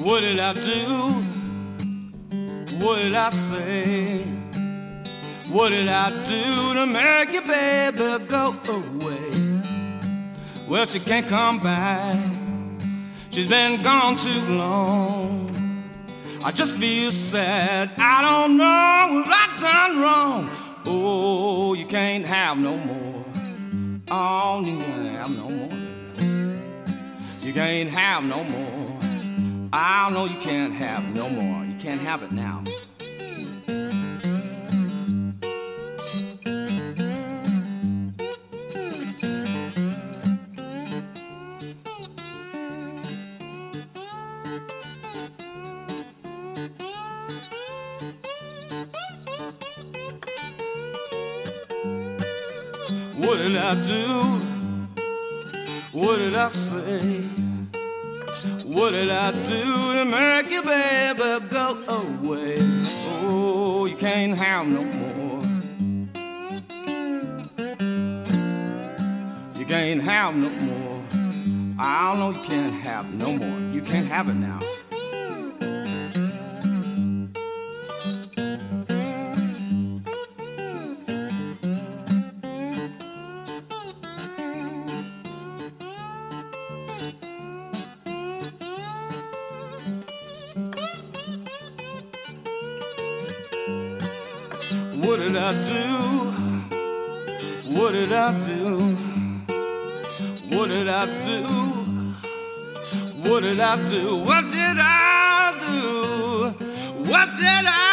What did I do? What did I say? What did I do to make your baby go away? Well, she can't come back. She's been gone too long. I just feel sad. I don't know what I've done wrong. Oh, you can't have no more. Oh, you can't have no more. You can't have no more. I know you can't have no more. You can't have it now. What did I do? What did I say? What did I do to make your baby go away? Oh, you can't have no more. You can't have no more. I know you can't have no more. You can't have it now. What did I do? What did I do? What did I do? What did I do? What did I do? What did I